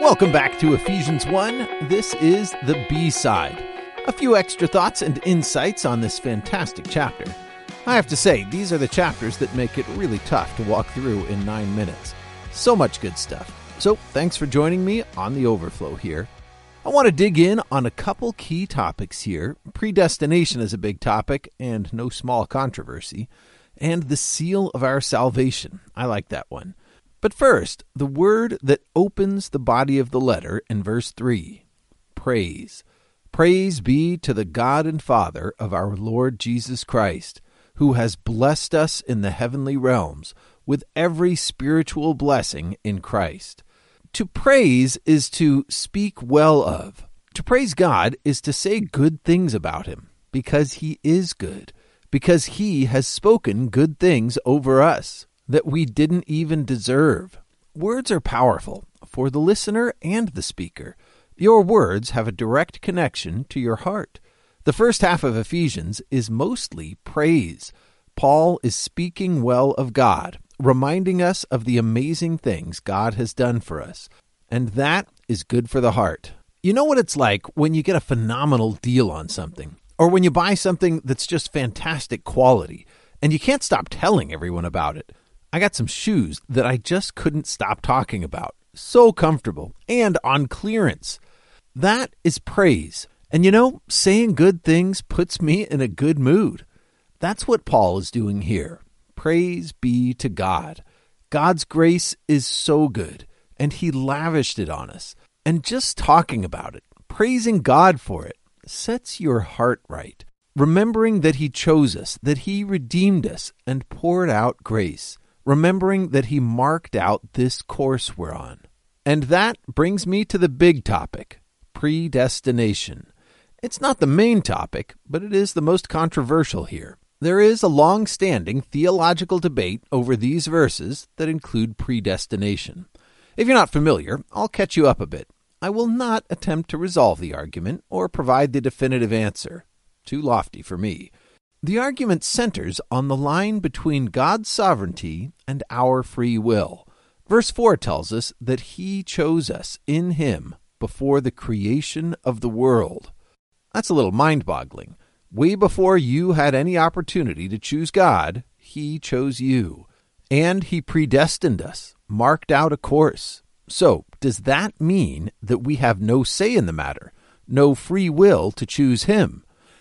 Welcome back to Ephesians 1. This is the B-side. A few extra thoughts and insights on this fantastic chapter. I have to say, these are the chapters that make it really tough to walk through in 9 minutes. So much good stuff. So thanks for joining me on the overflow here. I want to dig in on a couple key topics here. Predestination is a big topic and no small controversy. And the seal of our salvation. I like that one. But first, the word that opens the body of the letter in verse 3, praise. Praise be to the God and Father of our Lord Jesus Christ, who has blessed us in the heavenly realms with every spiritual blessing in Christ. To praise is to speak well of. To praise God is to say good things about Him, because He is good, because He has spoken good things over us that we didn't even deserve. Words are powerful for the listener and the speaker. Your words have a direct connection to your heart. The first half of Ephesians is mostly praise. Paul is speaking well of God, reminding us of the amazing things God has done for us. And that is good for the heart. You know what it's like when you get a phenomenal deal on something, or when you buy something that's just fantastic quality, and you can't stop telling everyone about it. I got some shoes that I just couldn't stop talking about. So comfortable and on clearance. That is praise. And you know, saying good things puts me in a good mood. That's what Paul is doing here. Praise be to God. God's grace is so good, and He lavished it on us. And just talking about it, praising God for it, sets your heart right. Remembering that He chose us, that He redeemed us, and poured out grace. Remembering that He marked out this course we're on. And that brings me to the big topic, predestination. It's not the main topic, but it is the most controversial here. There is a long-standing theological debate over these verses that include predestination. If you're not familiar, I'll catch you up a bit. I will not attempt to resolve the argument or provide the definitive answer. Too lofty for me. The argument centers on the line between God's sovereignty and our free will. Verse 4 tells us that He chose us in Him before the creation of the world. That's a little mind-boggling. Way before you had any opportunity to choose God, He chose you. And He predestined us, marked out a course. So, does that mean that we have no say in the matter, no free will to choose Him?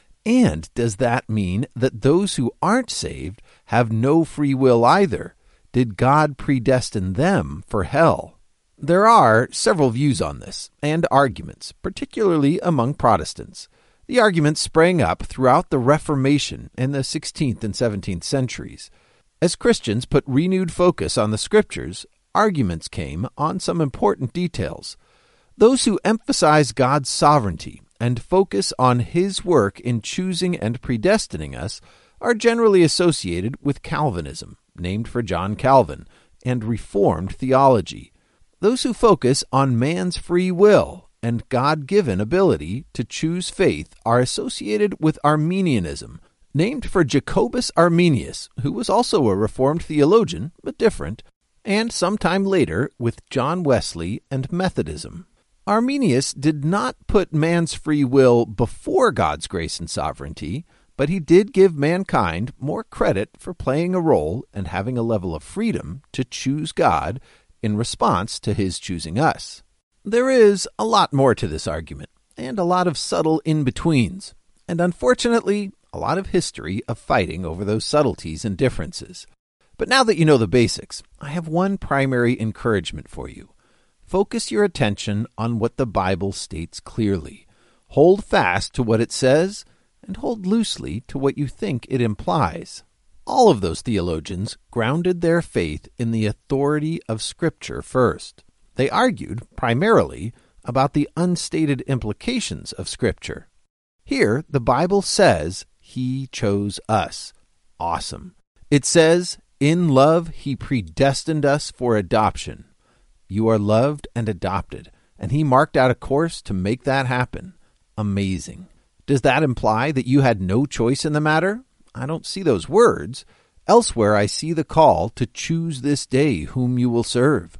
And does that mean that those who aren't saved have no free will either? Did God predestine them for hell? There are several views on this, and arguments, particularly among Protestants. The arguments sprang up throughout the Reformation in the 16th and 17th centuries. As Christians put renewed focus on the Scriptures, arguments came on some important details. Those who emphasize God's sovereignty and focus on His work in choosing and predestining us are generally associated with Calvinism, named for John Calvin, and Reformed theology. Those who focus on man's free will and God-given ability to choose faith are associated with Arminianism, named for Jacobus Arminius, who was also a Reformed theologian, but different, and sometime later with John Wesley and Methodism. Arminius did not put man's free will before God's grace and sovereignty, but he did give mankind more credit for playing a role and having a level of freedom to choose God in response to His choosing us. There is a lot more to this argument, and a lot of subtle in-betweens, and unfortunately, a lot of history of fighting over those subtleties and differences. But now that you know the basics, I have one primary encouragement for you. Focus your attention on what the Bible states clearly. Hold fast to what it says, and hold loosely to what you think it implies. All of those theologians grounded their faith in the authority of Scripture first. They argued, primarily, about the unstated implications of Scripture. Here, the Bible says, He chose us. Awesome. It says, in love, He predestined us for adoption. You are loved and adopted, and He marked out a course to make that happen. Amazing. Does that imply that you had no choice in the matter? I don't see those words. Elsewhere, I see the call to choose this day whom you will serve.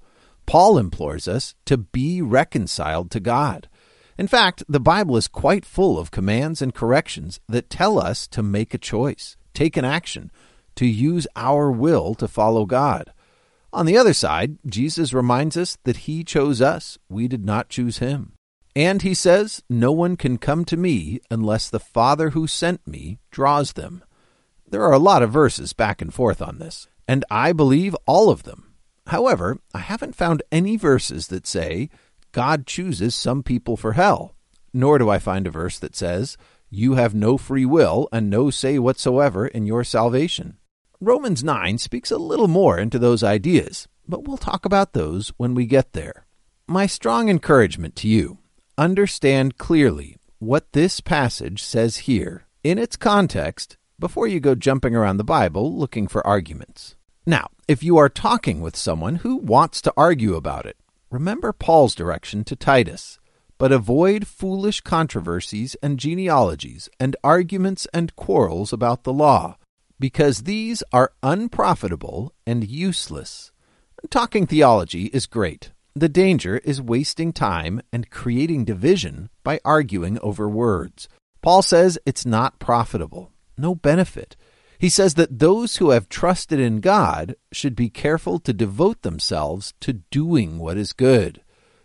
Paul implores us to be reconciled to God. In fact, the Bible is quite full of commands and corrections that tell us to make a choice, take an action, to use our will to follow God. On the other side, Jesus reminds us that he chose us. We did not choose him. And he says, "No one can come to me unless the Father who sent me draws them." There are a lot of verses back and forth on this, and I believe all of them. However, I haven't found any verses that say God chooses some people for hell, nor do I find a verse that says you have no free will and no say whatsoever in your salvation. Romans 9 speaks a little more into those ideas, but we'll talk about those when we get there. My strong encouragement to you, understand clearly what this passage says here in its context before you go jumping around the Bible looking for arguments. Now, if you are talking with someone who wants to argue about it, remember Paul's direction to Titus, but avoid foolish controversies and genealogies and arguments and quarrels about the law, because these are unprofitable and useless. Talking theology is great. The danger is wasting time and creating division by arguing over words. Paul says it's not profitable, no benefit. He says that those who have trusted in God should be careful to devote themselves to doing what is good.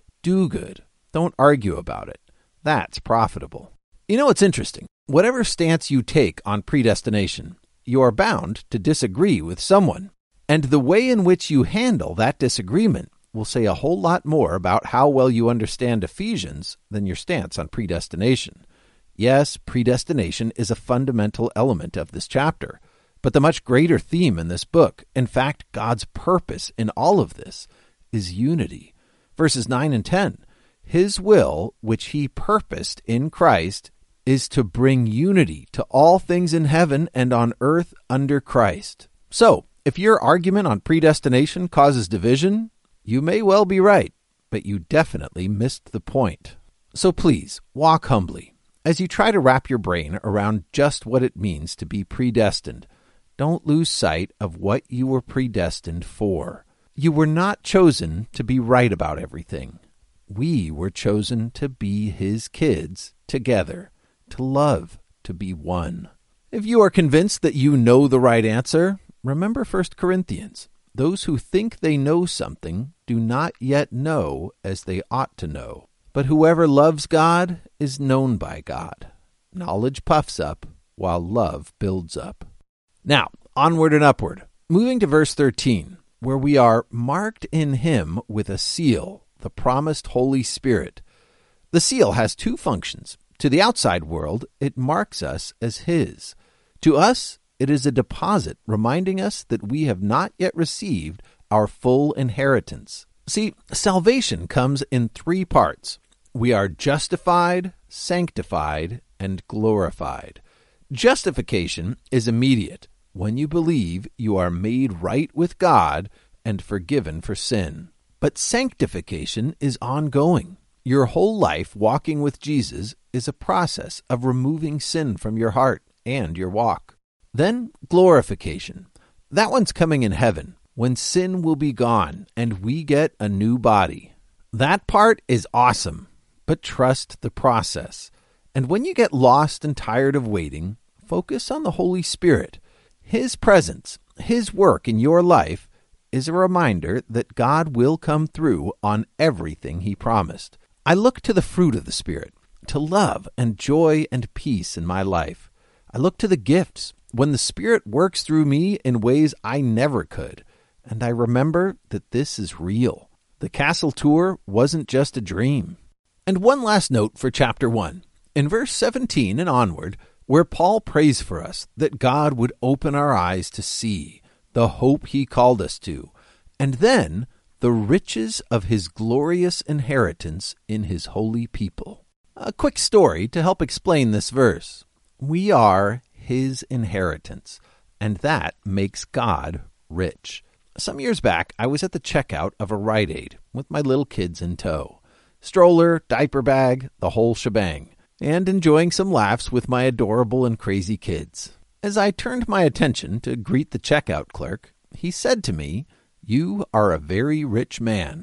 Do good. Don't argue about it. That's profitable. You know, it's interesting. Whatever stance you take on predestination, you are bound to disagree with someone. And the way in which you handle that disagreement will say a whole lot more about how well you understand Ephesians than your stance on predestination. Yes, predestination is a fundamental element of this chapter, but the much greater theme in this book, in fact, God's purpose in all of this, is unity. Verses 9 and 10, his will, which he purposed in Christ, is to bring unity to all things in heaven and on earth under Christ. So, if your argument on predestination causes division, you may well be right, but you definitely missed the point. So please, walk humbly. As you try to wrap your brain around just what it means to be predestined, don't lose sight of what you were predestined for. You were not chosen to be right about everything. We were chosen to be his kids together, to love, to be one. If you are convinced that you know the right answer, remember 1 Corinthians. Those who think they know something do not yet know as they ought to know. But whoever loves God is known by God. Knowledge puffs up, while love builds up. Now, onward and upward. Moving to verse 13, where we are marked in him with a seal, the promised Holy Spirit. The seal has two functions. To the outside world, it marks us as his. To us, it is a deposit reminding us that we have not yet received our full inheritance. See, salvation comes in three parts. We are justified, sanctified, and glorified. Justification is immediate. When you believe, you are made right with God and forgiven for sin. But sanctification is ongoing. Your whole life walking with Jesus is a process of removing sin from your heart and your walk. Then glorification. That one's coming in heaven, when sin will be gone and we get a new body. That part is awesome, but trust the process. And when you get lost and tired of waiting, focus on the Holy Spirit. His presence, his work in your life is a reminder that God will come through on everything he promised. I look to the fruit of the Spirit, to love and joy and peace in my life. I look to the gifts, when the Spirit works through me in ways I never could. And I remember that this is real. The castle tour wasn't just a dream. And one last note for chapter 1. In verse 17 and onward, where Paul prays for us that God would open our eyes to see the hope he called us to, and then the riches of his glorious inheritance in his holy people. A quick story to help explain this verse. We are his inheritance, and that makes God rich. Some years back, I was at the checkout of a Rite Aid with my little kids in tow. Stroller, diaper bag, the whole shebang, and enjoying some laughs with my adorable and crazy kids. As I turned my attention to greet the checkout clerk, he said to me, "You are a very rich man."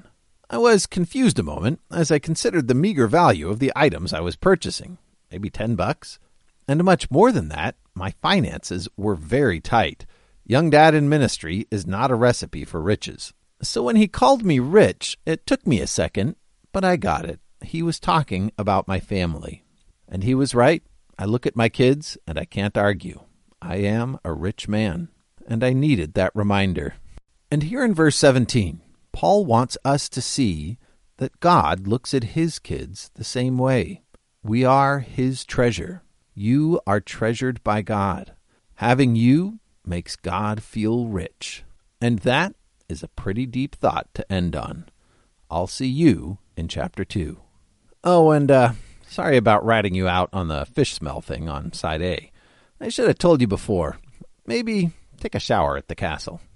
I was confused a moment as I considered the meager value of the items I was purchasing, maybe $10. And much more than that, my finances were very tight. Young dad in ministry is not a recipe for riches. So when he called me rich, it took me a second, but I got it. He was talking about my family. And he was right. I look at my kids, and I can't argue. I am a rich man, and I needed that reminder. And here in verse 17, Paul wants us to see that God looks at his kids the same way. We are his treasure. You are treasured by God. Having you makes God feel rich. And that is a pretty deep thought to end on. I'll see you in chapter 2. Oh, and sorry about ratting you out on the fish smell thing on side A. I should have told you before. Maybe take a shower at the castle.